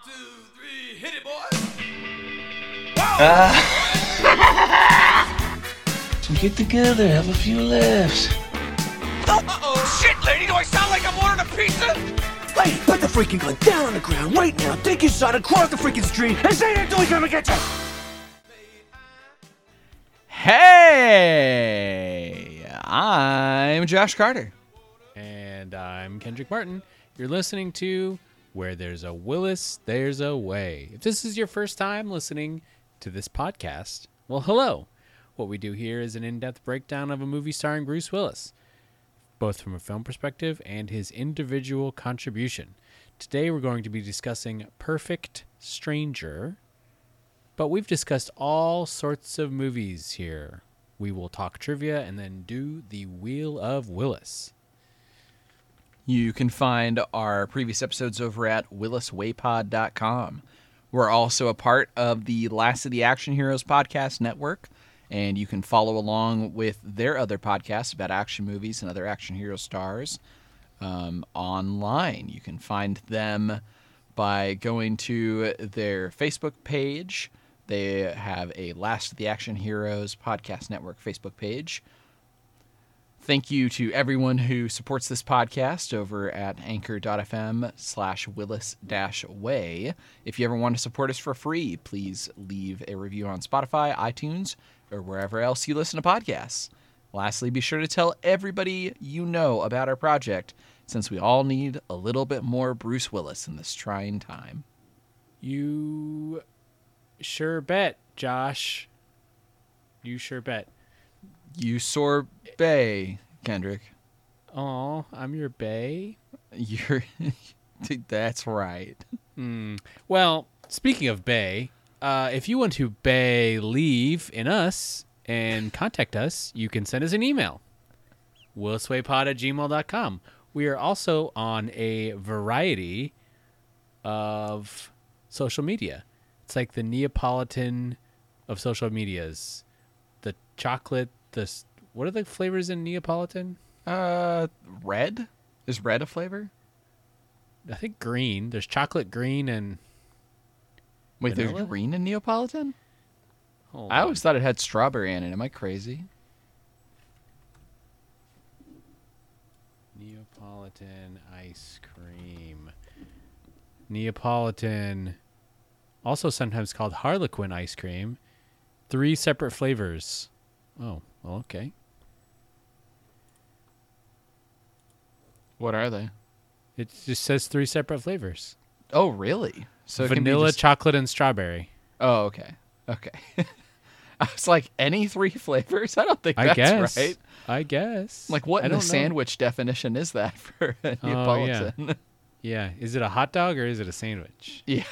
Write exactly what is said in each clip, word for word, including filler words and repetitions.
two, three, hit it, boys! Uh, so get together, have a few laughs. Uh-oh, shit, lady, do I sound like I'm ordering a pizza? Hey, put the freaking gun down on the ground right now, take your shot across the freaking street, and say that door's gonna get you! Hey, I'm Josh Carter. And I'm Kendrick Martin. You're listening to Where There's a Willis, There's a Way. If this is your first time listening to this podcast, well, hello. What we do here is an in-depth breakdown of a movie starring Bruce Willis, both from a film perspective and his individual contribution. Today we're going to be discussing Perfect Stranger, but we've discussed all sorts of movies here. We will talk trivia and then do the Wheel of Willis. You can find our previous episodes over at willis way pod dot com. We're also a part of the Last of the Action Heroes podcast network, and you can follow along with their other podcasts about action movies and other action hero stars um, online. You can find them by going to their Facebook page. They have a Last of the Action Heroes podcast network Facebook page. Thank you to everyone who supports this podcast over at anchor.fm slash willis dash way. If you ever want to support us for free, please leave a review on Spotify, iTunes, or wherever else you listen to podcasts. Lastly, be sure to tell everybody you know about our project, since we all need a little bit more Bruce Willis in this trying time. You sure bet, Josh. You sure bet. You sorbet, Kendrick. Oh, I'm your bae. You're. That's right. Mm. Well, speaking of bae, uh, if you want to bae leave in us and contact us, you can send us an email. willis way pod at gmail dot com. We are also on a variety of social media. It's like the Neapolitan of social medias. The chocolate, the what are the flavors in Neapolitan? Uh, red? Is red a flavor? I think green. There's chocolate green and Wait, vanilla? there's green in Neapolitan? Hold I on. always thought it had strawberry in it. Am I crazy? Neapolitan ice cream. Neapolitan, also sometimes called Harlequin ice cream. Three separate flavors. Oh, well, okay. What are they? It just says three separate flavors. Oh, really? So it can be Vanilla, just- chocolate, and strawberry. Oh, okay. Okay. I was like, any three flavors? I don't think I that's guess. right. I guess. Like, what I in the don't know. sandwich definition is that for a Neapolitan? yeah. Yeah. Is it a hot dog or is it a sandwich? Yeah.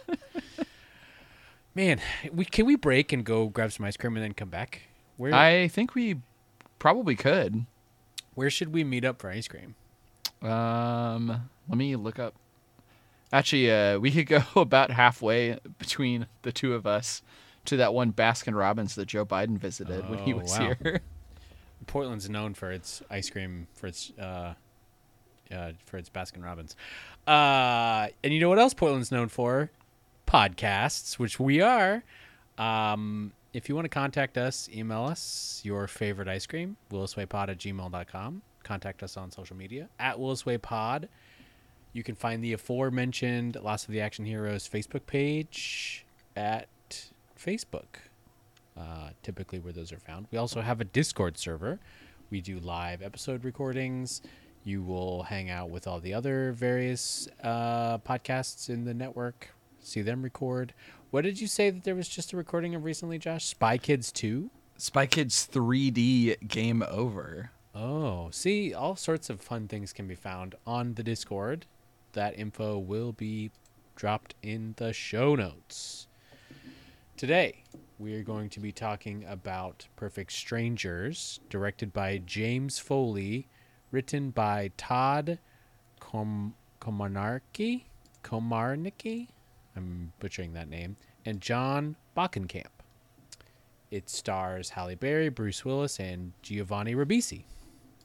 Man, we can we break and go grab some ice cream and then come back? Where I think we probably could. where should we meet up for ice cream? Um, let me look up. Actually, uh, we could go about halfway between the two of us to that one Baskin Robbins that Joe Biden visited when he Oh, was wow. here. Portland's known for its ice cream, for its uh, uh, for its Baskin Robbins. Uh, and you know what else Portland's known for? Podcasts, which we are. Um, if you want to contact us, email us your favorite ice cream, willis way pod at gmail dot com. Contact us on social media, at willis way pod. You can find the aforementioned Last of the Action Heroes Facebook page at Facebook. Uh, typically where those are found. We also have a Discord server. We do live episode recordings. You will hang out with all the other various uh, podcasts in the network, see them record. What did you say that there was just a recording of recently, Josh? Spy Kids two? Spy Kids three D Game Over. Oh, see, all sorts of fun things can be found on the Discord. That info will be dropped in the show notes. Today, we are going to be talking about Perfect Strangers, directed by James Foley, written by Todd Com- Komarnicki, Komarnicki, I'm butchering that name, and John Bockenkamp. It stars Halle Berry, Bruce Willis, and Giovanni Ribisi.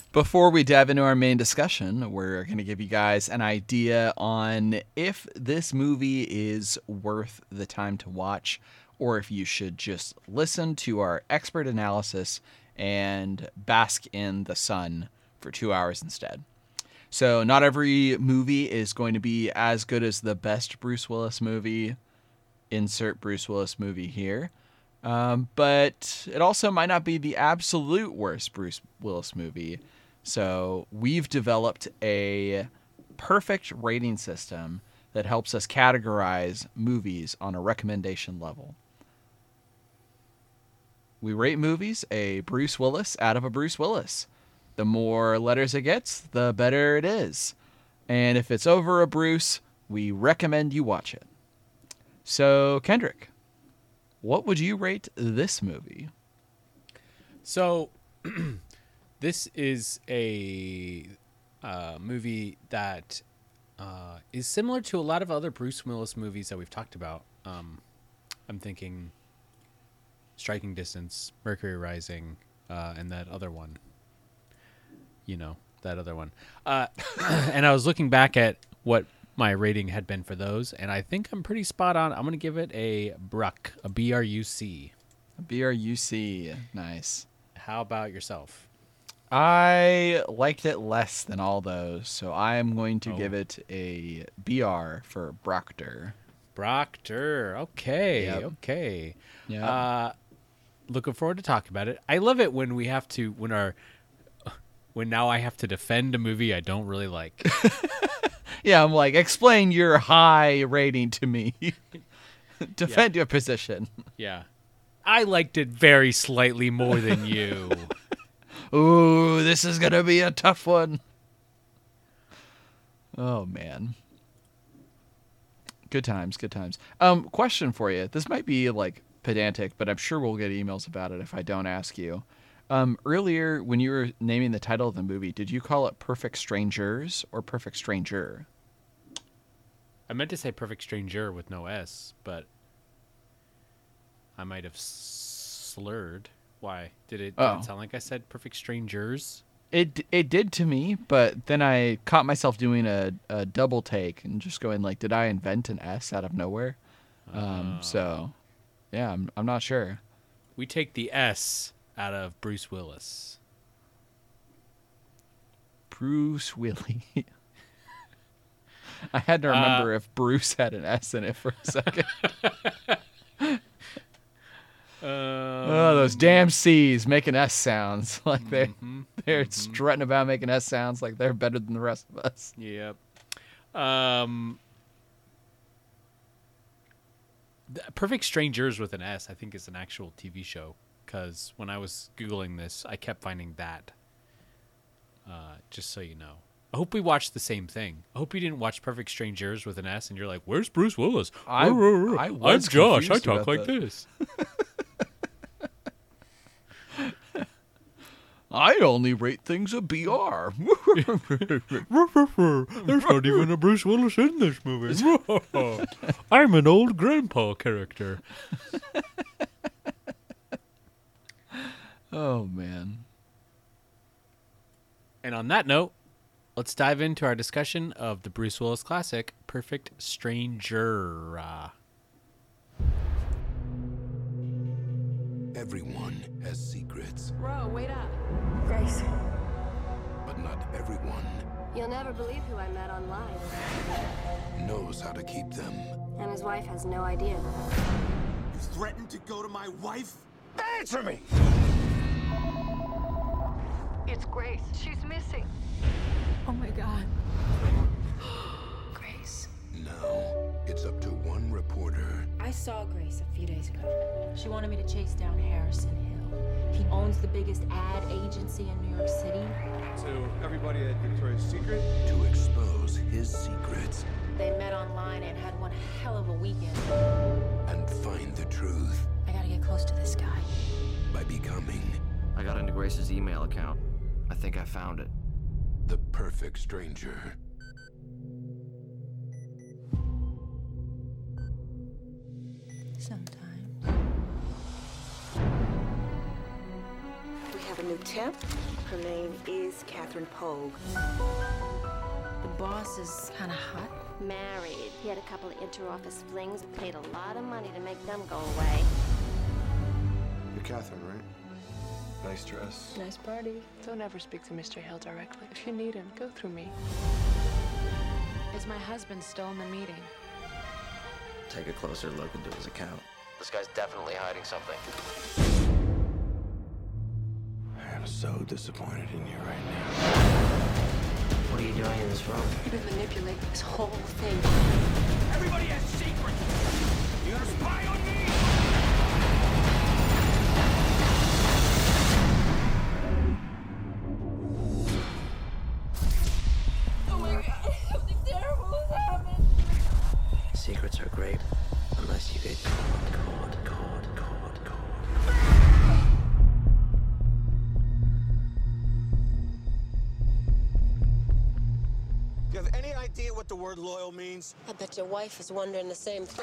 Before we dive into our main discussion, we're going to give you guys an idea on if this movie is worth the time to watch, or if you should just listen to our expert analysis and bask in the sun for two hours instead. So not every movie is going to be as good as the best Bruce Willis movie. Insert Bruce Willis movie here. Um, but it also might not be the absolute worst Bruce Willis movie. So we've developed a perfect rating system that helps us categorize movies on a recommendation level. We rate movies a Bruce Willis out of a Bruce Willis. The more letters it gets, the better it is. And if it's over a Bruce, we recommend you watch it. So, Kendrick, what would you rate this movie? So, this is a uh, movie that uh, is similar to a lot of other Bruce Willis movies that we've talked about. Um, I'm thinking Striking Distance, Mercury Rising, uh, and that other one. You know, that other one. Uh, and I was looking back at what my rating had been for those, and I think I'm pretty spot on. I'm going to give it a Bruck, a B R U C. A B R U C, nice. How about yourself? I liked it less than all those, so I am going to Oh. give it a B R for Brockter. Brockter. Okay, Yep. okay. Yeah. Uh, looking forward to talking about it. I love it when we have to, when our, when now I have to defend a movie I don't really like. Yeah, I'm like, explain your high rating to me. Defend your position. Yeah. I liked it very slightly more than you. Ooh, this is going to be a tough one. Oh, man. Good times, good times. Um, question for you. This might be, like, pedantic, but I'm sure we'll get emails about it if I don't ask you. Um, earlier, when you were naming the title of the movie, did you call it Perfect Strangers or Perfect Stranger? I meant to say Perfect Stranger with no S, but I might have slurred. Why? Did it, did Oh. it sound like I said Perfect Strangers? It it did to me, but then I caught myself doing a, a double take and just going like, did I invent an S out of nowhere? Um, so, yeah, I'm I'm not sure. We take the S out of Bruce Willis. Bruce Willie. I had to remember if Bruce had an S in it for a second. Oh, those damn C's making S sounds like they Mm-hmm, they're strutting about making S sounds like they're better than the rest of us. Yep. Um, th- Perfect Strangers with an S, I think, is an actual T V show. Because when I was Googling this, I kept finding that. Uh, just so you know. I hope we watched the same thing. I hope you didn't watch Perfect Strangers with an S and you're like, where's Bruce Willis? I- I I'm was Josh. I confused talk about like that. this. I only rate things a B R. There's not even a Bruce Willis in this movie. I'm an old grandpa character. Oh, man. And on that note, let's dive into our discussion of the Bruce Willis classic, Perfect Stranger. Uh, Everyone has secrets, Bro, wait up. Grace. but not everyone You'll never believe who I met online. knows how to keep them. And his wife has no idea. You threatened to go to my wife? Answer me! It's Grace. She's missing. Oh my god. Grace. Now, it's up to one reporter I saw Grace a few days ago. She wanted me to chase down Harrison Hill. He owns the biggest ad agency in New York City. So everybody at Victoria's Secret? to expose his secrets They met online and had one hell of a weekend. and find the truth I gotta get close to this guy. by becoming I got into Grace's email account. I think I found it. the perfect stranger. Sometimes. We have a new temp. Her name is Catherine Pogue. The boss is kind of hot. Married. He had a couple of inter-office flings, paid a lot of money to make them go away. You're Catherine, right? Nice dress. Nice party. Don't ever speak to Mister Hill directly. If you need him, go through me. Is my husband still in the meeting? Take a closer look into his account. This guy's definitely hiding something. I am so disappointed in you right now. What are you doing in this room? You've been manipulating this whole thing. Everybody has secrets. You're gonna spy on me? Oh my god, something terrible has happened. Secrets are great, unless you get caught, caught, caught, caught, caught. Do you have any idea what the word loyal means? I bet your wife is wondering the same thing.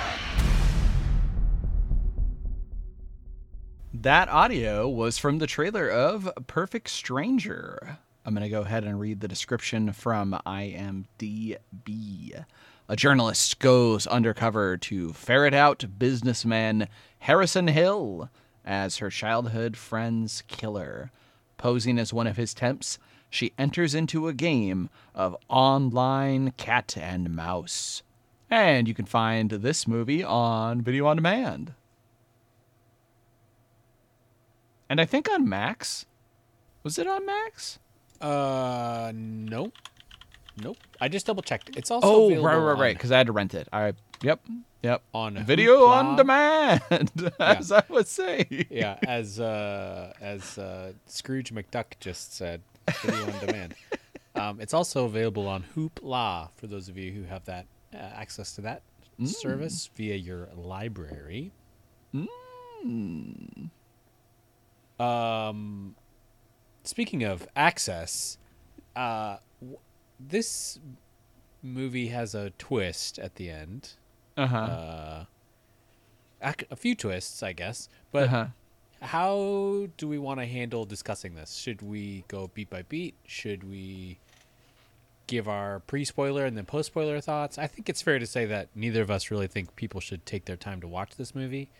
That audio was from the trailer of Perfect Stranger. I'm going to go ahead and read the description from I M D B. A journalist goes undercover to ferret out businessman Harrison Hill as her childhood friend's killer. Posing as one of his temps, she enters into a game of online cat and mouse. And you can find this movie on Video On Demand. And I think on Max. Was it on Max? Uh, nope. Nope. I just double checked. It's also Oh, available right, right, right. on- Because I had to rent it. I yep, yep. On Video Hoopla. on demand, as I would say. Yeah, as uh, as uh, Scrooge McDuck just said, video on demand. Um, it's also available on Hoopla for those of you who have that uh, access to that Mm. service via your library. Mm. Um, speaking of access, uh, w- this movie has a twist at the end. Uh-huh. Uh, ac- a few twists, I guess. But Uh-huh. how do we want to handle discussing this? Should we go beat by beat? Should we give our pre-spoiler and then post-spoiler thoughts? I think it's fair to say that neither of us really think people should take their time to watch this movie.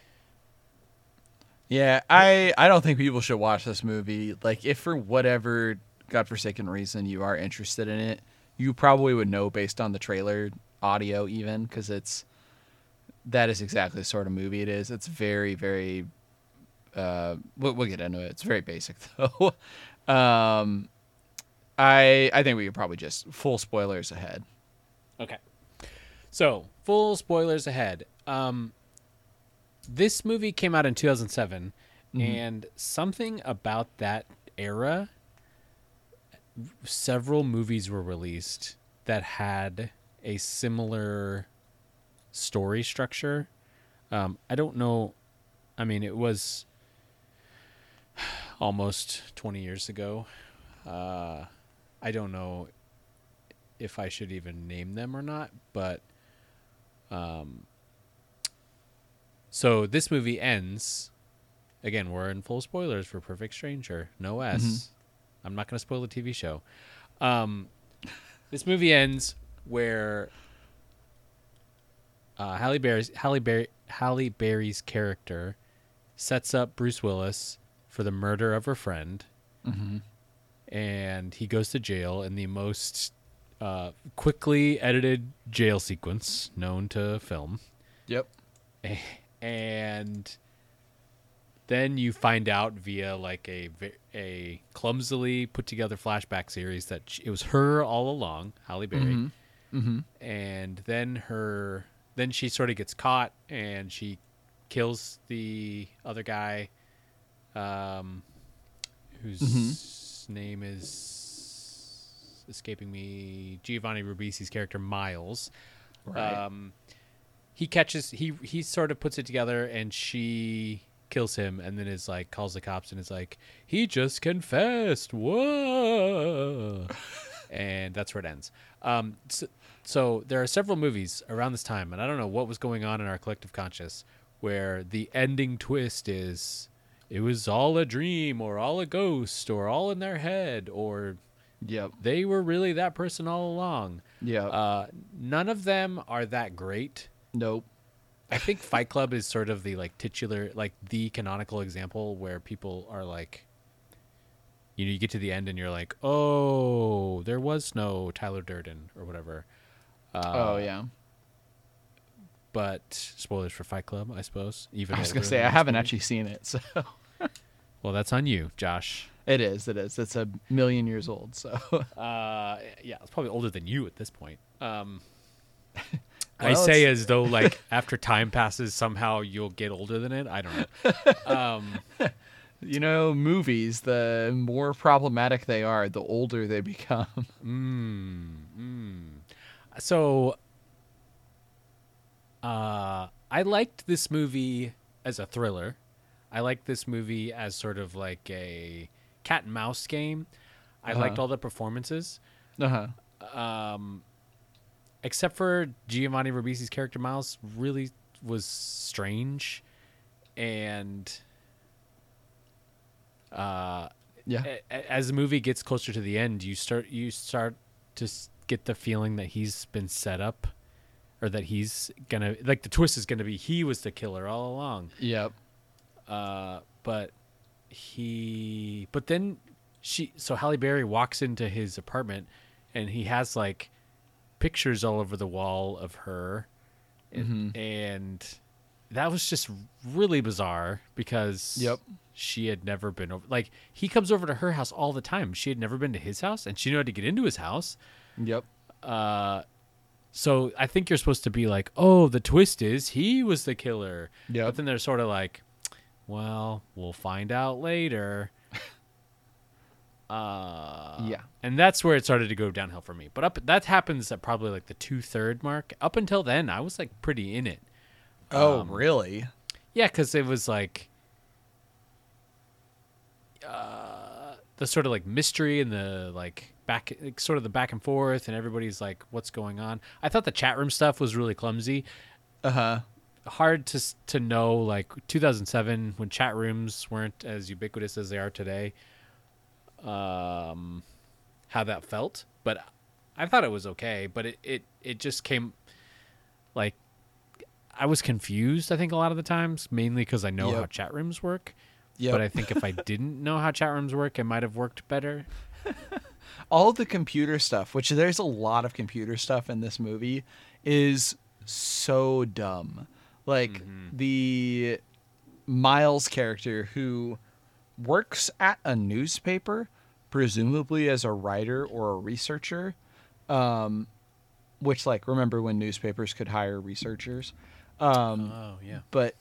Yeah, I, I don't think people should watch this movie. Like, if for whatever godforsaken reason you are interested in it, you probably would know based on the trailer audio even, because it's that is exactly the sort of movie it is. It's very, very uh we'll, we'll get into it. It's very basic though. um I I think we could probably just full spoilers ahead. Okay. So, full spoilers ahead. Um, this movie came out in two thousand seven, Mhm. and something about that era, several movies were released that had a similar story structure. Um, I don't know. I mean, it was almost twenty years ago. Uh, I don't know if I should even name them or not, but um, so this movie ends. Again, we're in full spoilers for Perfect Stranger. No S. Mhm. I'm not going to spoil the T V show. Um, this movie ends where uh, Halle Berry's Halle Berry Halle Berry's character sets up Bruce Willis for the murder of her friend, Mhm. and he goes to jail in the most uh, quickly edited jail sequence known to film. Yep. And then you find out via like a ve- a clumsily put together flashback series that she, it was her all along, Halle Berry. Mhm. Mhm. And then her then she sort of gets caught and she kills the other guy, um, whose Mhm. name is escaping me. Giovanni Ribisi's character Miles. Right. Um, he catches he he sort of puts it together, and she kills him, and then is like calls the cops and is like, he just confessed. Whoa. And that's where it ends. Um, so, so there are several movies around this time, and I don't know what was going on in our collective conscious, where the ending twist is it was all a dream or all a ghost or all in their head or yep. they were really that person all along. Yeah. Uh, none of them are that great. Nope. I think Fight Club is sort of the like titular, like the canonical example where people are like, you know, you get to the end and you're like, oh, there was no Tyler Durden or whatever. Uh, oh yeah. But spoilers for Fight Club, I suppose. Even I was gonna say I haven't movie. actually seen it, so. Well, that's on you, Josh. It is. It is. It's a million years old. So. uh, yeah, it's probably older than you at this point. Um. Well, I say as though like after time passes somehow you'll get older than it. I don't know. Um, you know, movies, the more problematic they are, the older they become. Mm, mm. So uh, I liked this movie as a thriller. I liked this movie as sort of like a cat and mouse game. I uh-huh. liked all the performances. Uh-huh. Um Except for Giovanni Ribisi's character, Miles really was strange, and uh, yeah. A, as the movie gets closer to the end, you start you start to get the feeling that he's been set up, or that he's gonna like the twist is gonna be he was the killer all along. Yep. Uh, but he, but then she, so Halle Berry walks into his apartment, and he has like pictures all over the wall of her, mm-hmm. and, and that was just really bizarre because yep. she had never been over. Like he comes over to her house all the time. She had never been to his house, and she knew how to get into his house. Yep. Uh, so I think you're supposed to be like, oh, the twist is he was the killer. Yeah. But then they're sort of like, well, we'll find out later. Uh, yeah, and that's where it started to go downhill for me. But up that happens at probably like the two third mark. Up until then, I was like pretty in it. Oh, um, really? Yeah, because it was like uh, the sort of like mystery and the like back, like, sort of the back and forth, and everybody's like, "What's going on?" I thought the chat room stuff was really clumsy. Uh huh. Hard to to know, like two thousand seven when chat rooms weren't as ubiquitous as they are today. Um, how that felt, but I thought it was okay. But it, it, it just came like I was confused. I think a lot of the times, mainly because I know yep. how chat rooms work. Yep. But I think if I didn't know how chat rooms work, it might have worked better. All the computer stuff, which there's a lot of computer stuff in this movie, is so dumb. Like mm-hmm. the Miles character who works at a newspaper, presumably as a writer or a researcher, um, which, like, remember when newspapers could hire researchers? Um, oh, yeah. But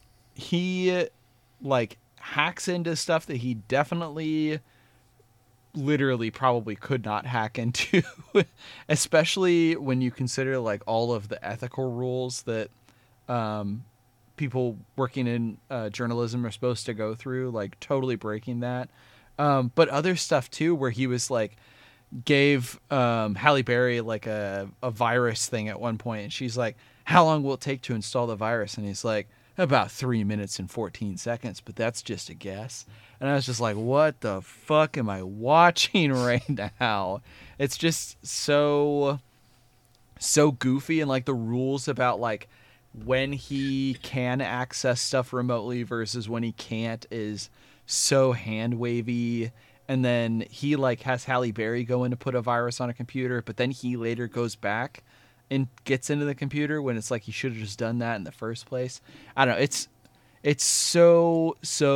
he, like, hacks into stuff that he definitely, literally, probably could not hack into, especially when you consider, like, all of the ethical rules that um, people working in uh, journalism are supposed to go through, like totally breaking that. Um, but other stuff too, where he was like, gave um, Halle Berry like a, a virus thing at one point, and she's like, how long will it take to install the virus? And he's like, about three minutes and fourteen seconds, but that's just a guess. And I was just like, what the fuck am I watching right now? It's just so, so goofy, and like the rules about like when he can access stuff remotely versus when he can't is so hand wavy. And then he like has Halle Berry go in to put a virus on a computer, but then he later goes back and gets into the computer when it's like he should have just done that in the first place. I don't know. It's it's so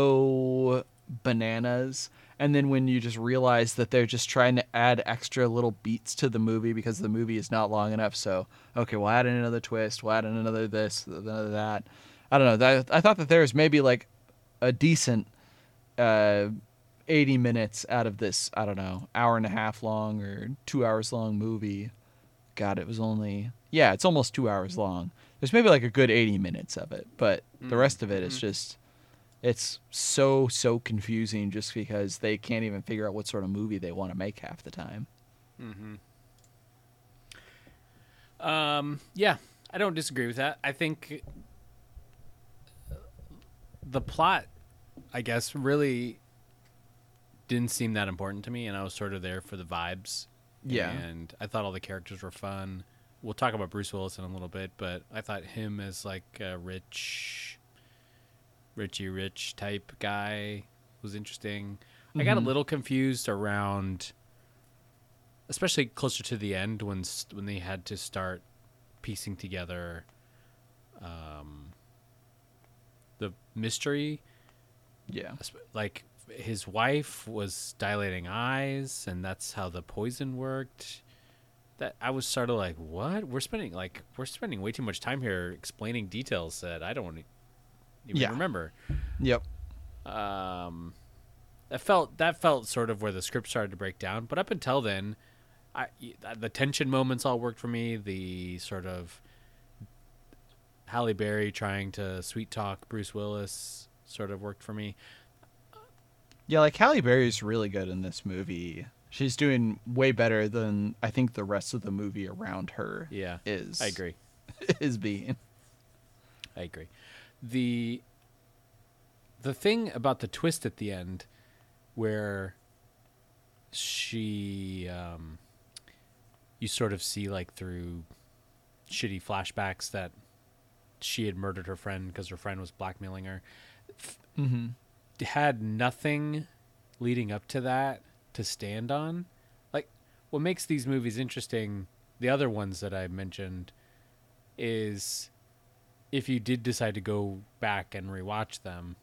so bananas. And then when you just realize that they're just trying to add extra little beats to the movie because the movie is not long enough. So, okay, we'll add in another twist. We'll add in another this, another that. I don't know. That, I thought that there was maybe like a decent uh, eighty minutes out of this, I don't know, hour and a half long or two hours long movie. God, it was only, yeah, it's almost two hours long. There's maybe like a good eighty minutes of it, but mm-hmm. the rest of it is just, it's so, so confusing just because they can't even figure out what sort of movie they want to make half the time. Mm-hmm. Um, yeah, I don't disagree with that. I think the plot I guess, really didn't seem that important to me, and I was sort of there for the vibes. Yeah. And I thought all the characters were fun. We'll talk about Bruce Willis in a little bit, but I thought him as like a rich, Richie Rich type guy was interesting. Mm-hmm. I got a little confused around, especially closer to the end when when they had to start piecing together um, the mystery. Yeah. Like, his wife was dilating eyes, and that's how the poison worked. That I was sort of like, what? We're spending like we're spending way too much time here explaining details that I don't even yeah. remember. Yep. Um, that felt that felt sort of where the script started to break down. But up until then, I the tension moments all worked for me. The sort of Halle Berry trying to sweet talk Bruce Willis sort of worked for me. Yeah, like Halle Berry's really good in this movie. She's doing way better than I think the rest of the movie around her yeah, is. I agree. is being. I agree. The the thing about the twist at the end where she um, you sort of see like through shitty flashbacks that she had murdered her friend because her friend was blackmailing her. Mm-hmm. Had nothing leading up to that to stand on. Like, what makes these movies interesting, the other ones that I mentioned, is if you did decide to go back and rewatch them,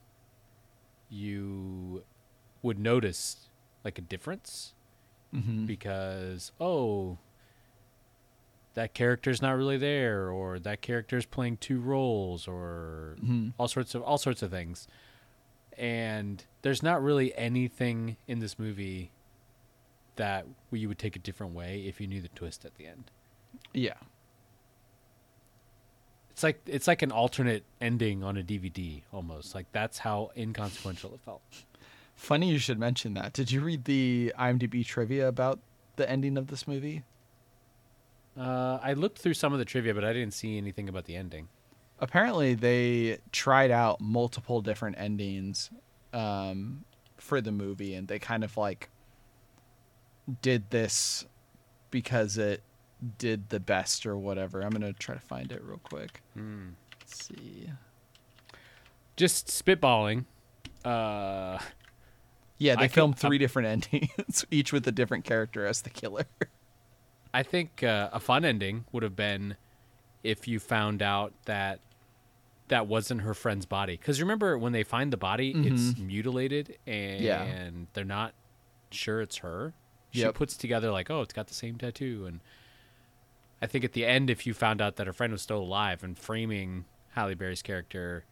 you would notice like a difference. Mm-hmm. Because, oh, that character's not really there, or that character's playing two roles, or mm-hmm. all sorts of all sorts of things. And there's not really anything in this movie that you would take a different way if you knew the twist at the end. Yeah. It's like it's like an alternate ending on a D V D almost. Like, that's how inconsequential it felt. Funny you should mention that. Did you read the IMDb trivia about the ending of this movie? Uh, I looked through some of the trivia, but I didn't see anything about the ending. Apparently, they tried out multiple different endings um, for the movie, and they kind of like did this because it did the best or whatever. I'm gonna try to find it real quick. Mm. Let's see. Just spitballing. Uh, yeah, they I filmed think, three uh, different endings, each with a different character as the killer. I think uh, a fun ending would have been if you found out that that wasn't her friend's body. Because remember, when they find the body, mm-hmm. it's mutilated, and yeah. they're not sure it's her. She yep. puts together like, oh, it's got the same tattoo. And I think at the end, if you found out that her friend was still alive, and framing Halle Berry's character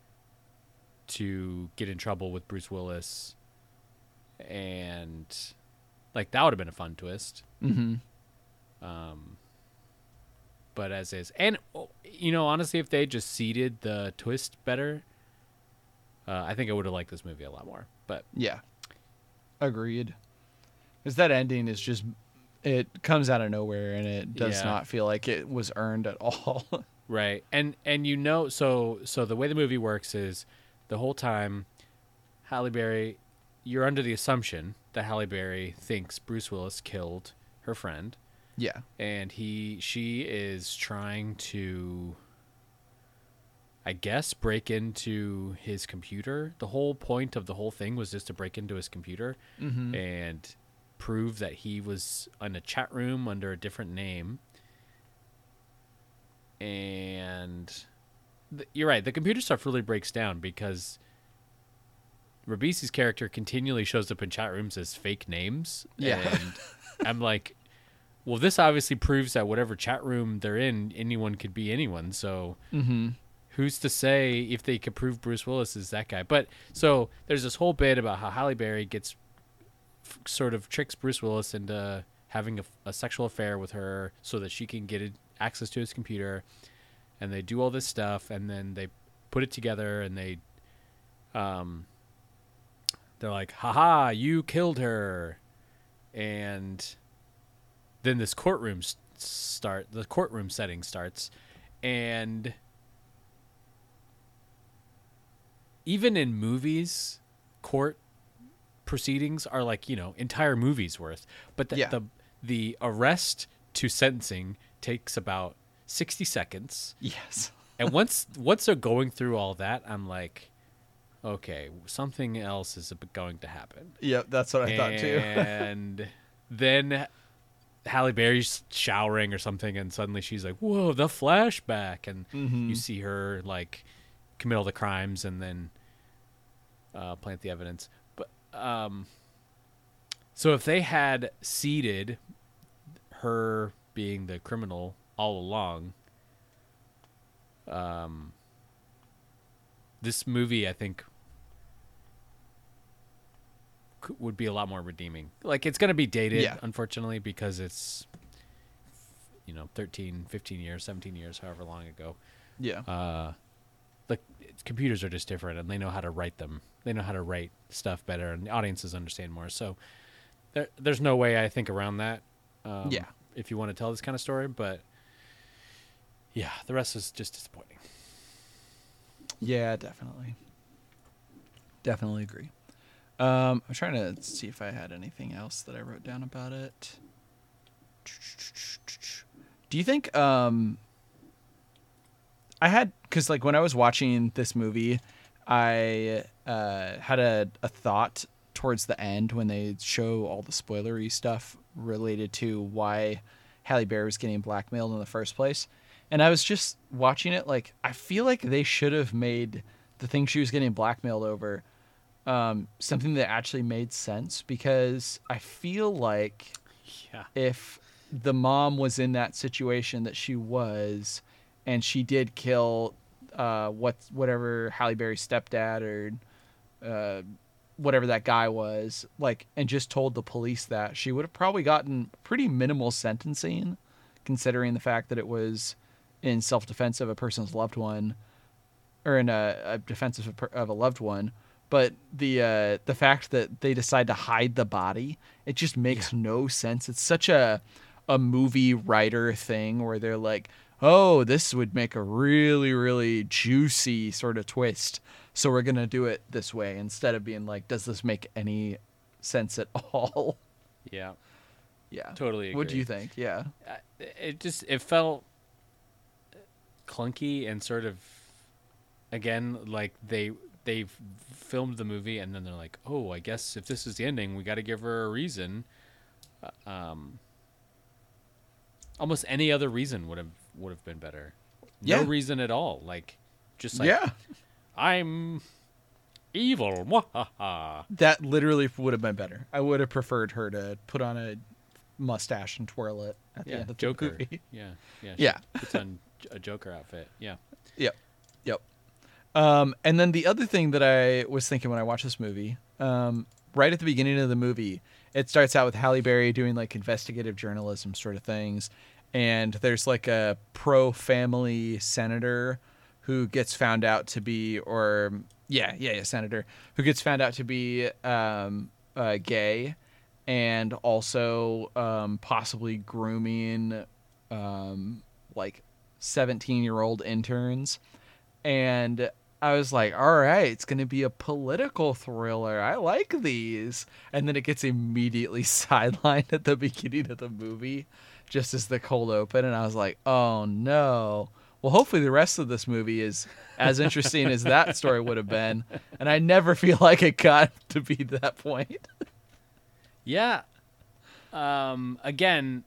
to get in trouble with Bruce Willis, and like, that would have been a fun twist. Mm-hmm. Um, but as is, and you know, honestly, if they just seeded the twist better, uh, I think I would have liked this movie a lot more. But yeah, agreed. Because that ending is just, it comes out of nowhere, and it does yeah. not feel like it was earned at all. Right, and and you know, so so the way the movie works is the whole time, Halle Berry, you're under the assumption that Halle Berry thinks Bruce Willis killed her friend. Yeah. And he, she is trying to, I guess, break into his computer. The whole point of the whole thing was just to break into his computer mm-hmm. and prove that he was in a chat room under a different name. And th- you're right. The computer stuff really breaks down because Ribisi's character continually shows up in chat rooms as fake names. Yeah. And I'm like, well, this obviously proves that whatever chat room they're in, anyone could be anyone. So mm-hmm. who's to say if they could prove Bruce Willis is that guy? But so there's this whole bit about how Halle Berry gets f- sort of tricks Bruce Willis into having a, a sexual affair with her so that she can get it, access to his computer. And they do all this stuff, and then they put it together, and they, um, they're like, haha, you killed her. And then this courtroom start, the courtroom setting starts, and even in movies, court proceedings are like, you know, entire movies worth. But the Yeah. the, the arrest to sentencing takes about sixty seconds. Yes. And once once they're going through all that, I'm like, okay, something else is going to happen. Yep, that's what I thought too. And then Halle Berry's showering or something, and suddenly she's like, whoa, the flashback. And Mhm. you see her like commit all the crimes and then uh, plant the evidence. But um, so if they had seeded her being the criminal all along, um, this movie, I think, c- would be a lot more redeeming. Like, it's going to be dated, Yeah. unfortunately, because it's, you know, thirteen, fifteen years, seventeen years, however long ago. Yeah. Uh, like, it's, computers are just different, and they know how to write them. They know how to write stuff better, and the audiences understand more. So there, there's no way, I think, around that. Um, Yeah. If you want to tell this kind of story, but yeah, the rest is just disappointing. Yeah, definitely. Definitely agree. Um, I'm trying to see if I had anything else that I wrote down about it. Do you think um, I had, because like when I was watching this movie, I uh, had a, a thought towards the end when they show all the spoilery stuff related to why Halle Berry was getting blackmailed in the first place. And I was just watching it like, I feel like they should have made the thing she was getting blackmailed over um, something that actually made sense, because I feel like yeah. if the mom was in that situation that she was, and she did kill uh, what whatever Halle Berry's stepdad or uh, whatever that guy was, like, and just told the police that, she would have probably gotten pretty minimal sentencing, considering the fact that it was in self-defense of a person's loved one, or in a, a defense of a, per- of a loved one. But the uh, the fact that they decide to hide the body, it just makes yeah. no sense. It's such a a movie writer thing where they're like, oh, this would make a really, really juicy sort of twist, so we're going to do it this way, instead of being like, does this make any sense at all? Yeah. Yeah. Totally agree. What do you think? Yeah. Uh, it just, it felt clunky and sort of, again, like they they filmed the movie and then they're like, oh, I guess if this is the ending, we got to give her a reason. Uh, um, almost any other reason would have would have been better. No Yeah. reason at all. Like, just like, yeah. I'm evil. Mwahaha. That literally would have been better. I would have preferred her to put on a mustache and twirl it at the Yeah, end of Joker. the movie. Yeah, yeah. she Yeah. puts on a Joker outfit. Yeah. Yep. Yep. Um, and then the other thing that I was thinking when I watched this movie, um, right at the beginning of the movie, it starts out with Halle Berry doing like investigative journalism sort of things. And there's like a pro-family senator who gets found out to be, or yeah, yeah, yeah, senator who gets found out to be um, uh, gay, and also um, possibly grooming um, like seventeen-year-old interns. And I was like, all right, it's going to be a political thriller. I like these. And then it gets immediately sidelined at the beginning of the movie, just as the cold open. And I was like, oh, no. Well, hopefully the rest of this movie is as interesting as that story would have been. And I never feel like it got to be that point. Yeah. Um, again,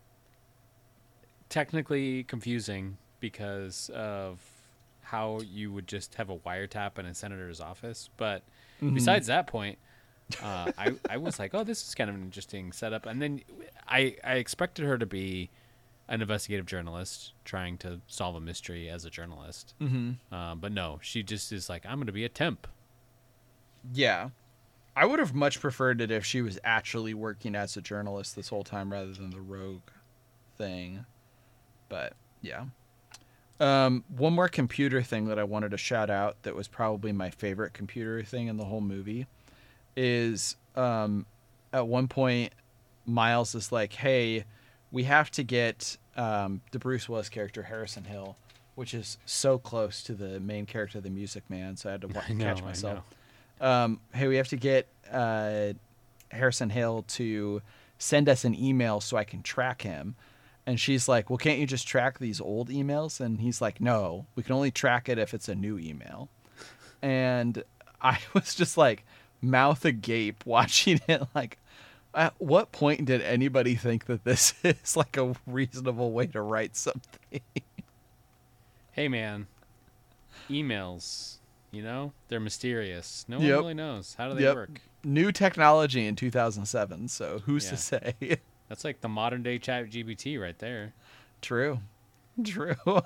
technically confusing because of how you would just have a wiretap in a senator's office. But Mhm. besides that point, uh, I, I was like, oh, this is kind of an interesting setup. And then I, I expected her to be an investigative journalist trying to solve a mystery as a journalist. Mhm. Uh, but no, she just is like, I'm going to be a temp. Yeah. I would have much preferred it if she was actually working as a journalist this whole time rather than the rogue thing. But, yeah. Um, one more computer thing that I wanted to shout out that was probably my favorite computer thing in the whole movie is um, at one point, Miles is like, hey, we have to get um, the Bruce Willis character, Harrison Hill, which is so close to the main character, the Music Man, so I had to wa- I know, catch I myself. um, hey, we have to get uh, Harrison Hill to send us an email so I can track him. And she's like, well, can't you just track these old emails? And he's like, no, we can only track it if it's a new email. And I was just like mouth agape watching it. Like, at what point did anybody think that this is like a reasonable way to write something? Hey, man, emails, you know, they're mysterious. No Yep. one really knows. How do they Yep. work? New technology in two thousand seven. So who's Yeah. to say? That's like the modern day Chat G P T right there. True. True. All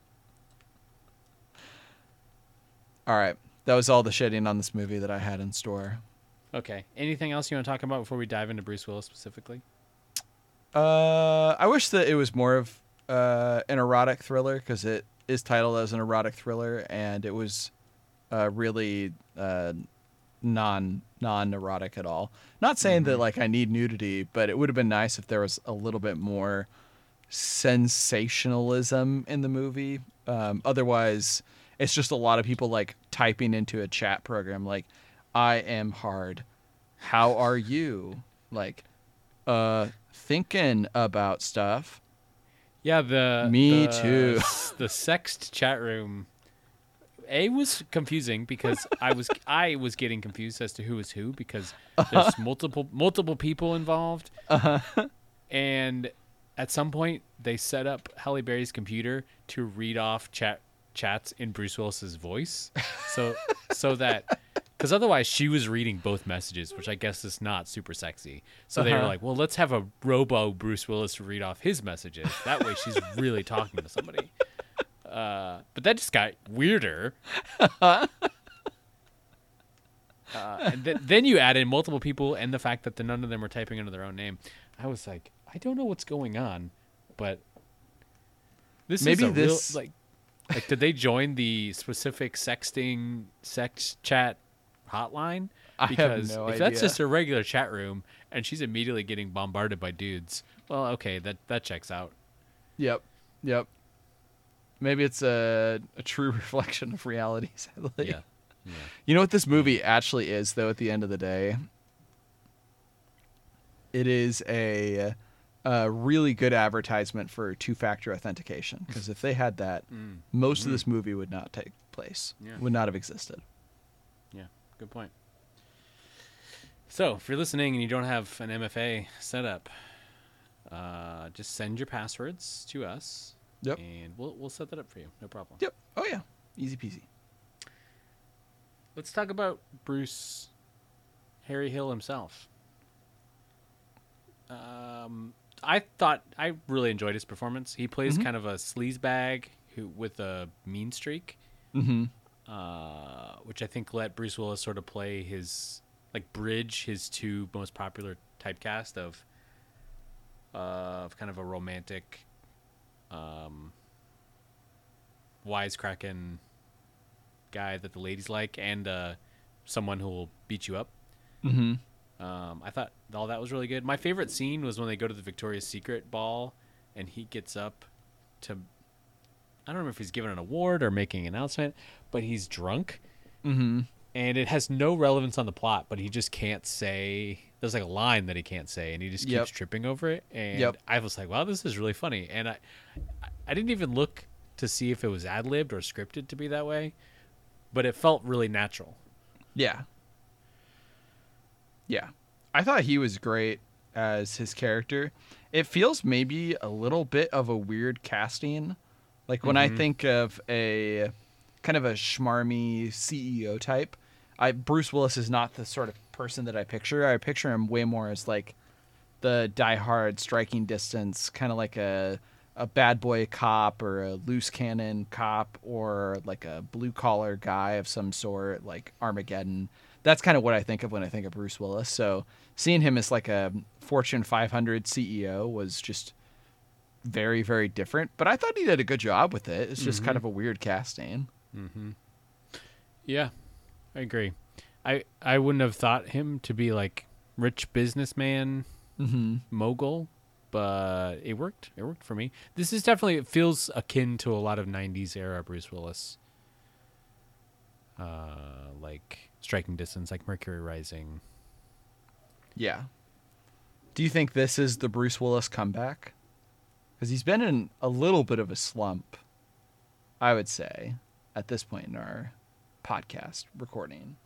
right. That was all the shitting on this movie that I had in store. Okay. Anything else you want to talk about before we dive into Bruce Willis specifically? Uh, I wish that it was more of uh, an erotic thriller, because it is titled as an erotic thriller, and it was uh, really uh, non non erotic at all. Not saying Mm-hmm. that like I need nudity, but it would have been nice if there was a little bit more sensationalism in the movie. Um, otherwise, it's just a lot of people like typing into a chat program like, "I am hard. How are you?" Like, uh, thinking about stuff. Yeah, the Me the- too. The sext chat room, A, was confusing because I was I was getting confused as to who was who because there's multiple multiple people involved, Uh-huh. and at some point they set up Halle Berry's computer to read off chat chats in Bruce Willis's voice, so so that. Because otherwise she was reading both messages, which I guess is not super sexy. So they were Uh-huh. like, well, let's have a robo Bruce Willis read off his messages. That way she's really talking to somebody. Uh, but that just got weirder. uh, and th- then you add in multiple people and the fact that the, none of them were typing under their own name. I was like, I don't know what's going on, but this Maybe is a this- real, like, like, did they join the specific sexting sex chat hotline? I have Because no if that's idea. just a regular chat room and she's immediately getting bombarded by dudes, well, okay, that that checks out. Yep. Yep. Maybe it's a, a true reflection of reality, sadly. Yeah. Yeah. You know what this movie actually is, though, at the end of the day? It is a, a really good advertisement for two-factor authentication. Because if they had that, Mm. most Mm. of this movie would not take place. Yeah. Would not have existed. Yeah, good point. So, if you're listening and you don't have an M F A set up, uh, just send your passwords to us. Yep. And we'll we'll set that up for you. No problem. Yep. Oh, yeah. Easy peasy. Let's talk about Bruce Harry Hill himself. Um, I thought I really enjoyed his performance. He plays Mhm. kind of a sleazebag who with a mean streak, Mm-hmm. uh, which I think let Bruce Willis sort of play his like bridge his two most popular typecast of uh, of kind of a romantic, um, wisecracking guy that the ladies like, and uh, someone who will beat you up. Mm-hmm. Um, I thought all that was really good. My favorite scene was when they go to the Victoria's Secret ball, and he gets up to, I don't remember if he's giving an award or making an announcement, but he's drunk, Mm-hmm. and it has no relevance on the plot, but he just can't say. There's like a line that he can't say, and he just keeps Yep. tripping over it. And Yep. I was like, wow, this is really funny. And I, I didn't even look to see if it was ad libbed or scripted to be that way, but it felt really natural. Yeah. Yeah. I thought he was great as his character. It feels maybe a little bit of a weird casting. Like when I Mhm. think of a kind of a schmarmy C E O type, I Bruce Willis is not the sort of person that I picture. I picture him way more as like the diehard striking distance, kind of like a a bad boy cop or a loose cannon cop or like a blue collar guy of some sort, like Armageddon. That's kind of what I think of when I think of Bruce Willis. So seeing him as like a Fortune five hundred C E O was just very, very different. But I thought he did a good job with it. It's just Mhm. kind of a weird casting. Mm-hmm. Yeah, I agree. I I wouldn't have thought him to be like rich businessman Mm-hmm. mogul, but it worked. It worked for me. This is definitely, it feels akin to a lot of nineties era Bruce Willis. uh, like Striking Distance, like Mercury Rising. Yeah. Do you think this is the Bruce Willis comeback? Because he's been in a little bit of a slump, I would say, at this point in our podcast recording.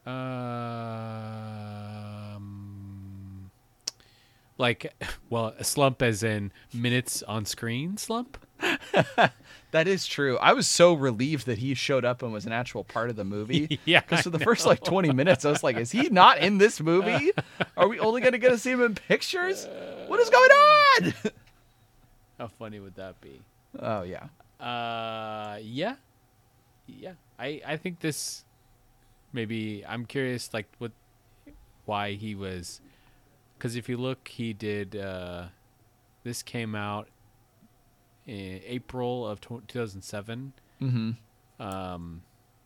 Um, like, well, a slump as in minutes on screen slump? That is true. I was so relieved that he showed up and was an actual part of the movie. Yeah, because for the I first know. like twenty minutes, I was like, "Is he not in this movie? Are we only going to get to see him in pictures? What is going on?" How funny would that be? Oh yeah. Uh, yeah, yeah. I I think this. Maybe I'm curious, like what, why he was, because if you look, he did. Uh, this came out in April of two thousand seven. Mm-hmm. Um,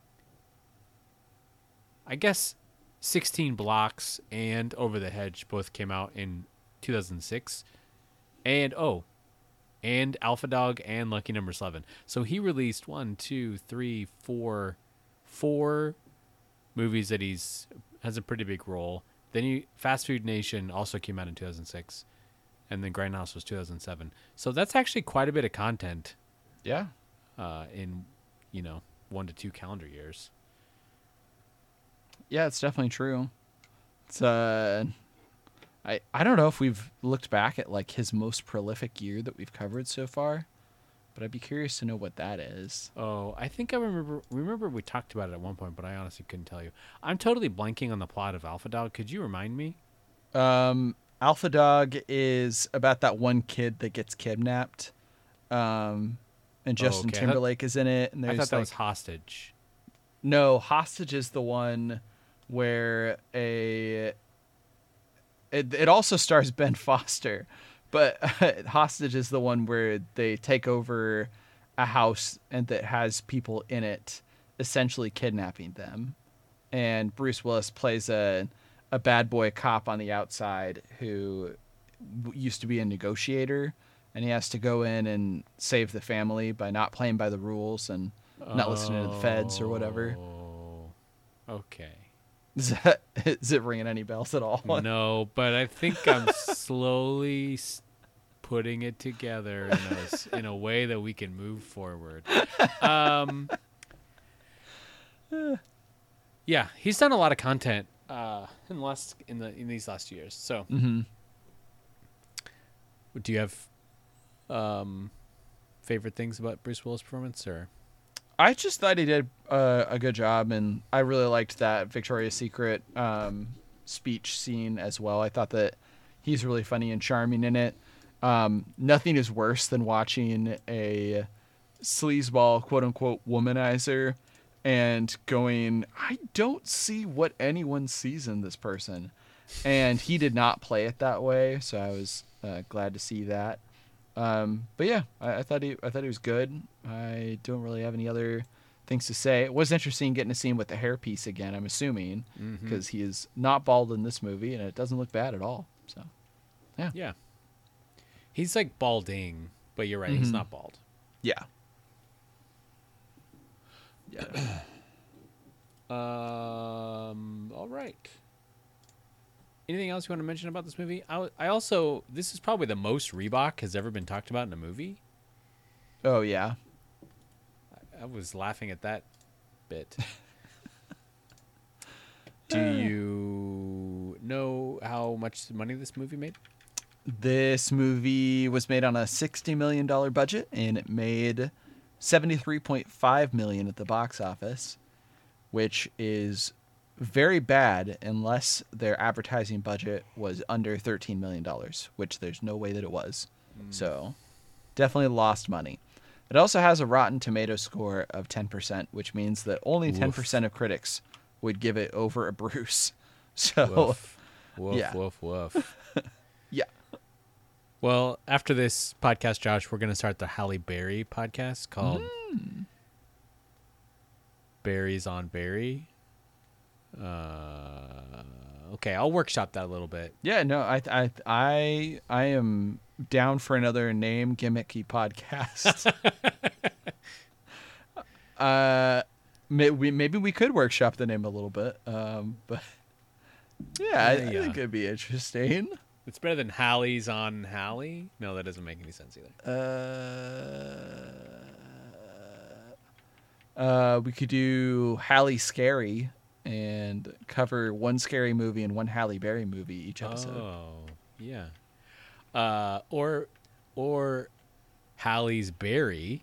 I guess sixteen Blocks and Over the Hedge both came out in two thousand six, and oh, and Alpha Dog and Lucky Number Eleven. So he released one, two, three, four, four movies that he's has a pretty big role. Then he, Fast Food Nation also came out in two thousand six, and then Grindhouse was two thousand seven. So that's actually quite a bit of content. Yeah. Uh, in you know one to two calendar years. Yeah, it's definitely true. It's uh, I I don't know if we've looked back at like his most prolific year that we've covered so far, but I'd be curious to know what that is. Oh, I think I remember. Remember we talked about it at one point, but I honestly couldn't tell you. I'm totally blanking on the plot of Alpha Dog. Could you remind me? Um, Alpha Dog is about that one kid that gets kidnapped, um, and Justin Oh, okay. Timberlake is in it. And I there's thought that like, was Hostage. No, Hostage is the one where a. It it also stars Ben Foster, but Hostage is the one where they take over a house and that has people in it, essentially kidnapping them, and Bruce Willis plays a a bad boy cop on the outside who used to be a negotiator, and he has to go in and save the family by not playing by the rules and not listening to the feds or whatever. Oh, okay. Is, that, is it ringing any bells at all? No, but I think I'm slowly s- putting it together in a, s- in a way that we can move forward. Um, yeah, he's done a lot of content uh, in the last in the in these last years. So, Mm-hmm. do you have um, favorite things about Bruce Willis' performance, or? I just thought he did uh, a good job, and I really liked that Victoria's Secret um, speech scene as well. I thought that he's really funny and charming in it. Um, nothing is worse than watching a sleazeball, quote-unquote, womanizer and going, I don't see what anyone sees in this person. And he did not play it that way, so I was uh, glad to see that. Um, but yeah, I, I thought he, I thought he was good. I don't really have any other things to say. It was interesting getting to see him with the hairpiece again, I'm assuming, because Mm-hmm. he is not bald in this movie, and it doesn't look bad at all. So, yeah. Yeah. He's like balding, but you're right. He's Mhm. not bald. Yeah. Yeah. Um. All right. Anything else you want to mention about this movie? I, I also, this is probably the most Reebok has ever been talked about in a movie. Oh, yeah. I, I was laughing at that bit. Do you know how much money this movie made? This movie was made on a sixty million dollars budget, and it made seventy-three point five million dollars at the box office, which is very bad unless their advertising budget was under thirteen million dollars, which there's no way that it was. Mm. So definitely lost money. It also has a Rotten Tomato score of ten percent, which means that only Woof. ten percent of critics would give it over a Bruce. So, Woof. Woof, yeah. woof, woof. Yeah. Well, after this podcast, Josh, we're going to start the Halle Berry podcast called Mm. Berries on Berry. Uh, okay, I'll workshop that a little bit. Yeah, no, I, I, I, I am down for another name gimmicky podcast. uh, maybe maybe we could workshop the name a little bit. Um, but yeah, I, I Yeah. think it'd be interesting. It's better than Hallie's on Hallie. No, that doesn't make any sense either. Uh, uh, we could do Halle Scary and cover one scary movie and one Halle Berry movie each episode. Oh, yeah. Uh, or or Hallie's Berry,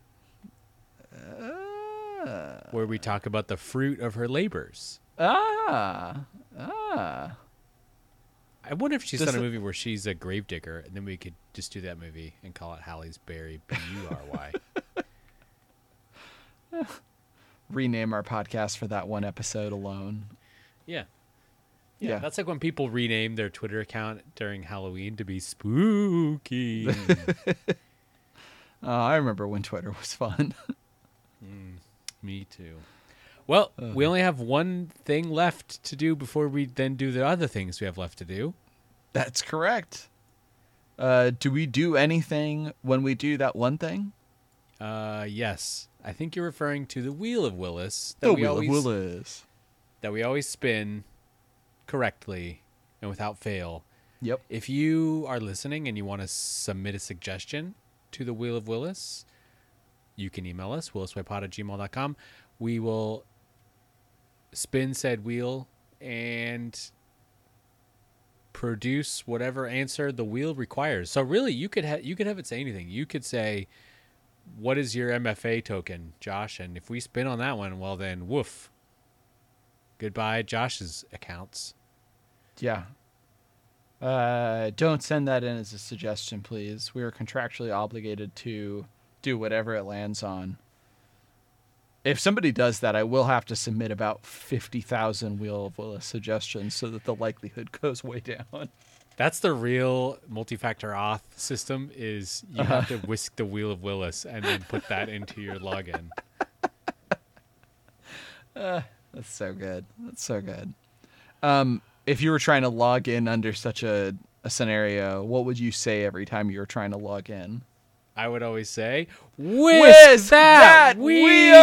Uh, where we talk about the fruit of her labors. ah, ah. I wonder if she's Does done a the- movie where she's a gravedigger, and then we could just do that movie and call it Hallie's Berry, B U R Y. Rename our podcast for that one episode alone. Yeah. yeah. Yeah. That's like when people rename their Twitter account during Halloween to be spooky. Uh, I remember when Twitter was fun. mm, me too. Well, Uh. we only have one thing left to do before we then do the other things we have left to do. That's correct. Uh, do we do anything when we do that one thing? Uh, yes. I think you're referring to the Wheel of Willis. That The we Wheel always, of Willis. That we always spin correctly and without fail. Yep. If you are listening and you want to submit a suggestion to the Wheel of Willis, you can email us, williswaypod at gmail dot com. We will spin said wheel and produce whatever answer the wheel requires. So really, you could ha- you could have it say anything. You could say, "What is your M F A token, Josh?" And if we spin on that one, well then, woof. Goodbye, Josh's accounts. Yeah. Uh, don't send that in as a suggestion, please. We are contractually obligated to do whatever it lands on. If somebody does that, I will have to submit about fifty thousand Wheel of Willis suggestions so that the likelihood goes way down. That's the real multi-factor auth system, is you have to whisk the Wheel of Willis and then put that into your login. Uh, that's so good. That's so good. Um, if you were trying to log in under such a, a scenario, what would you say every time you were trying to log in? I would always say, whisk, Whisk that, that wheel!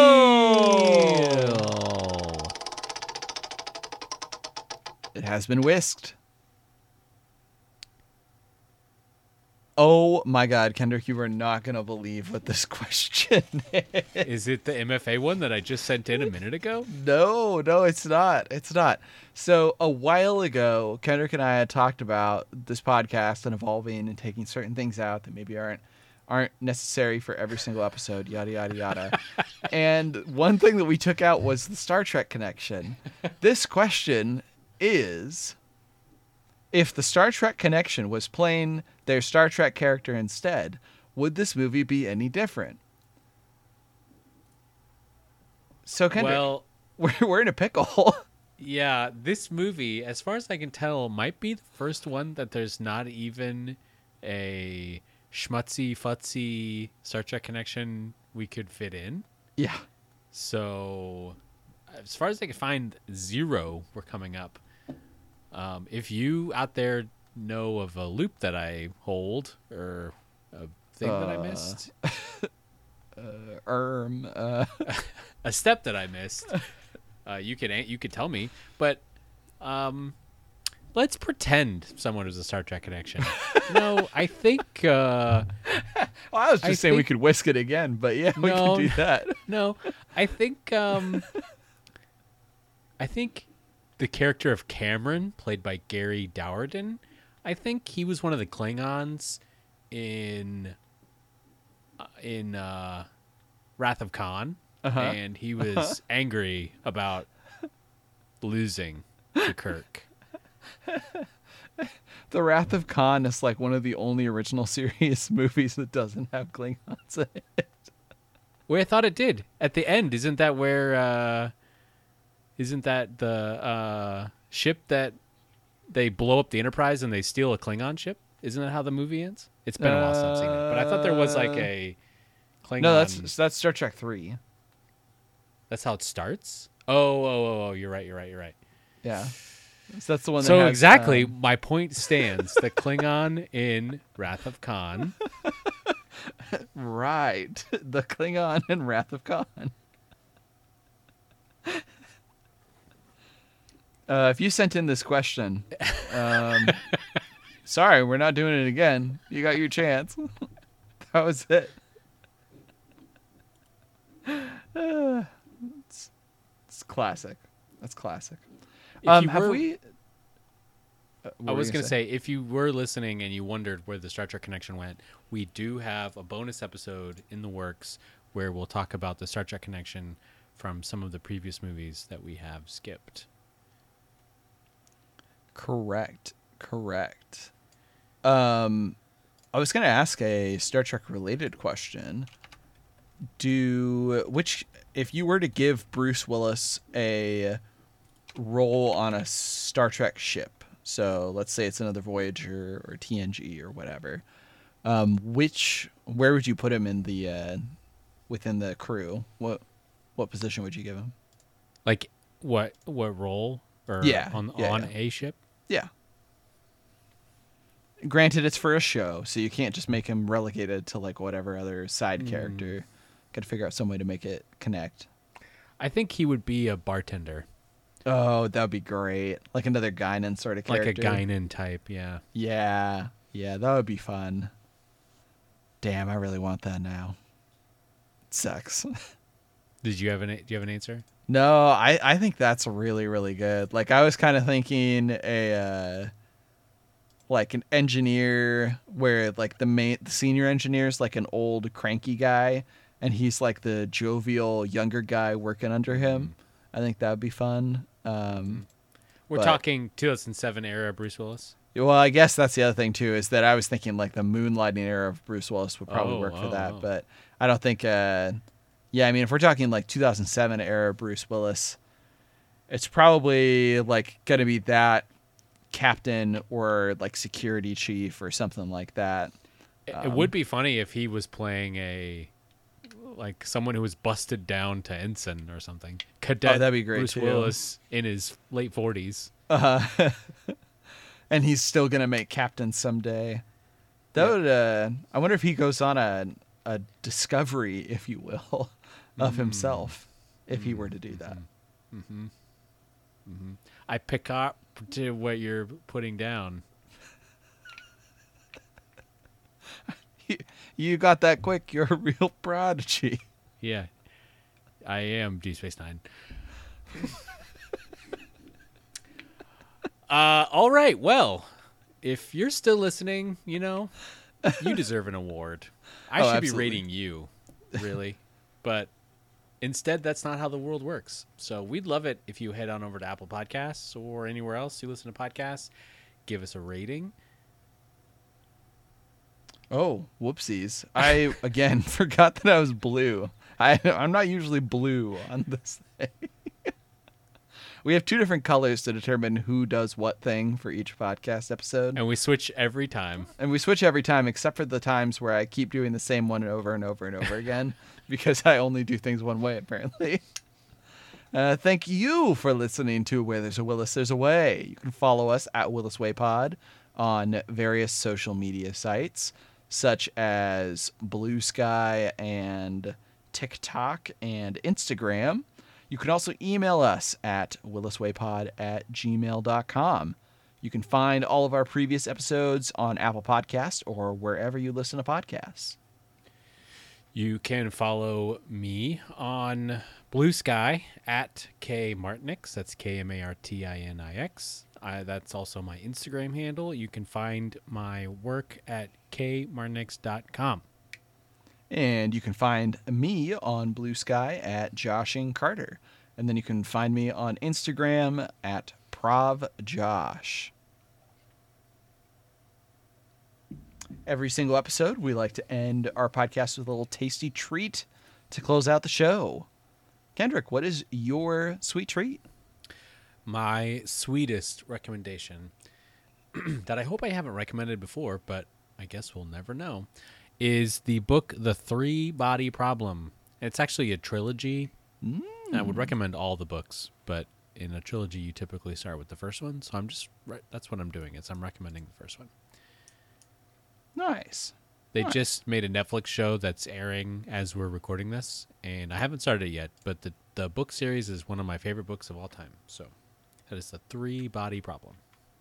It has been whisked. Oh my God, Kendrick, you are not going to believe what this question is. Is it the M F A one that I just sent in a minute ago? No, no, it's not. It's not. So a while ago, Kendrick and I had talked about this podcast and evolving and taking certain things out that maybe aren't aren't necessary for every single episode, yada, yada, yada. And one thing that we took out was the Star Trek connection. This question is, if the Star Trek connection was playing their Star Trek character instead, would this movie be any different? So, Kendrick, Well, we're, we're in a pickle. yeah, this movie, as far as I can tell, might be the first one that there's not even a schmutzy, futzy Star Trek connection we could fit in. Yeah. So, as far as I can find, zero were coming up. Um, if you out there know of a loop that I hold or a thing that I Uh, missed, uh, erm, uh. a step that I missed, uh, you could you could tell me. But um, let's pretend someone was a Star Trek connection. No, I think. Uh, Well, I was just I saying we think- could whisk it again, but yeah, we No, can do that. No, I think. Um, I think the character of Cameron, played by Gary Dowerden, I think he was one of the Klingons in uh, in uh, Wrath of Khan, Uh-huh. and he was Uh-huh. angry about losing to Kirk. The Wrath of Khan is like one of the only original series movies that doesn't have Klingons in it. Where I thought it did at the end. Isn't that where? Uh, isn't that the uh, ship that they blow up the Enterprise and they steal a Klingon ship? Isn't that how the movie ends? It's been a while since I've seen it, but I thought there was like a Klingon. No, that's that's Star Trek three. That's how it starts. Oh, oh, oh, oh! You're right. You're right. You're right. Yeah. So that's the one. That So has, exactly, um, my point stands. The Klingon in Wrath of Khan. right. The Klingon in Wrath of Khan. Uh, if you sent in this question, um, sorry, we're not doing it again. You got your chance. That was it. Uh, it's, it's classic. That's classic. Um, have were, we? Uh, I was going to say? say, if you were listening and you wondered where the Star Trek connection went, we do have a bonus episode in the works where we'll talk about the Star Trek connection from some of the previous movies that we have skipped. Correct. Correct. Um, I was going to ask a Star Trek related question. Do which if you were to give Bruce Willis a role on a Star Trek ship, so let's say it's another Voyager or T N G or whatever, um, which where would you put him in the uh, within the crew? What what position would you give him? Like what what role? Or yeah, on yeah, on yeah. a ship? Yeah. Granted, it's for a show, so you can't just make him relegated to like whatever other side mm. character. Got to figure out some way to make it connect. I think he would be a bartender. Oh, that would be great. Like another Guinan sort of character. Like a Guinan type, yeah. Yeah. Yeah, that would be fun. Damn, I really want that now. It sucks. Did you have an do you have an answer? No, I, I think that's really, really good. Like I was kind of thinking a uh, like an engineer where like the main the senior engineer is like an old cranky guy and he's like the jovial younger guy working under him. I think that would be fun. Um, We're but, talking two thousand seven era Bruce Willis. Well, I guess that's the other thing too, is that I was thinking like the moonlighting era of Bruce Willis would probably oh, work for oh, that, oh. but I don't think. Uh, yeah, I mean, if we're talking like two thousand seven era Bruce Willis, it's probably like gonna be that captain or like security chief or something like that. It, um, it would be funny if he was playing a like someone who was busted down to ensign or something. Cadet oh, that'd be great Bruce too. Willis in his late forties. Uh, and he's still gonna make captain someday. That yeah. would. Uh, I wonder if he goes on a a discovery, if you will, of mm. himself, if mm. he were to do that. Mm-hmm. Mm-hmm. I pick up to what you're putting down. you, you got that quick. You're a real prodigy. Yeah, I am Deep Space Nine. uh, all right. Well, if you're still listening, you know, you deserve an award. I oh, should absolutely. be rating you, really. But instead, that's not how the world works. So we'd love it if you head on over to Apple Podcasts or anywhere else you listen to podcasts. Give us a rating. Oh, whoopsies. I, again, forgot that I was blue. I, I'm not usually blue on this thing. We have two different colors to determine who does what thing for each podcast episode. And we switch every time. And we switch every time except for the times where I keep doing the same one over and over and over again because I only do things one way, apparently. Uh, thank you for listening to Where There's a Willis, There's a Way. You can follow us at Willis Way Pod on various social media sites such as Blue Sky and TikTok and Instagram. You can also email us at williswaypod at gmail dot com. You can find all of our previous episodes on Apple Podcasts or wherever you listen to podcasts. You can follow me on Blue Sky at K Martinix. That's K M A R T I N I X. I, that's also my Instagram handle. You can find my work at k martinix dot com. And you can find me on Blue Sky at Joshing Carter. And then you can find me on Instagram at ProvJosh. Every single episode, we like to end our podcast with a little tasty treat to close out the show. Kendrick, what is your sweet treat? My sweetest recommendation that I hope I haven't recommended before, but I guess we'll never know, is the book The Three Body Problem. It's actually a trilogy. Mm. I would recommend all the books, but in a trilogy, you typically start with the first one. So I'm just that's what I'm doing. Is I'm recommending the first one. Nice. They nice. just made a Netflix show that's airing as we're recording this, and I haven't started it yet. But the the book series is one of my favorite books of all time. So That is the three body problem.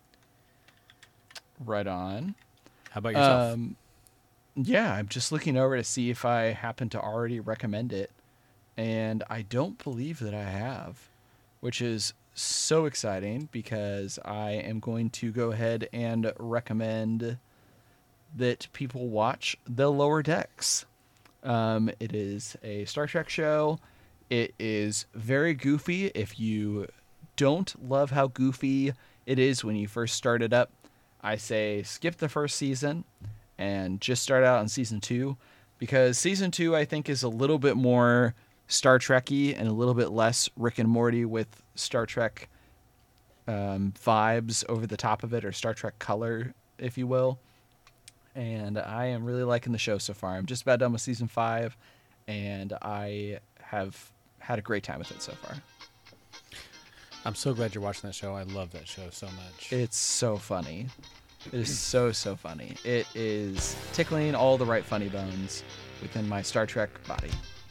Right on. How about yourself? Um, yeah, I'm just looking over to see if I happen to already recommend it. And I don't believe that I have, which is so exciting because I am going to go ahead and recommend that people watch The Lower Decks. Um, it is a Star Trek show. It is very goofy. If you don't love how goofy it is when you first start it up, I say skip the first season and just start out on season two, because season two I think is a little bit more Star Trek-y and a little bit less Rick and Morty with Star Trek um, vibes over the top of it, or Star Trek color, if you will. And I am really liking the show so far. I'm just about done with season five, and I have had a great time with it so far. I'm so glad you're watching that show. I love that show so much. It's so funny. It is so, so funny. It is tickling all the right funny bones within my Star Trek body.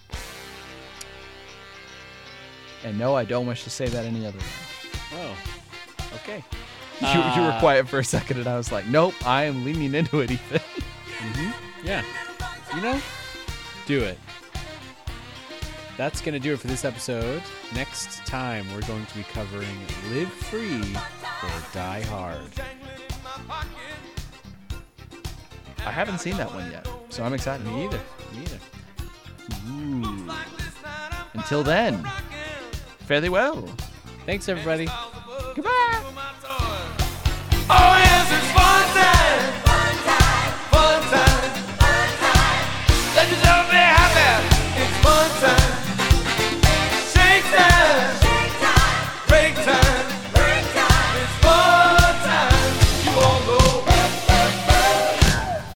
And no, I don't wish to say that any other way. Oh, okay. You, uh, you were quiet for a second, and I was like, nope, I am leaning into it, Ethan. Mm-hmm. Yeah. You know, do it. That's going to do it for this episode. Next time, we're going to be covering Live Free or Die Hard. I haven't seen that one yet, so I'm excited. Me either. Me either. Ooh. Until then, fairly well. Thanks, everybody.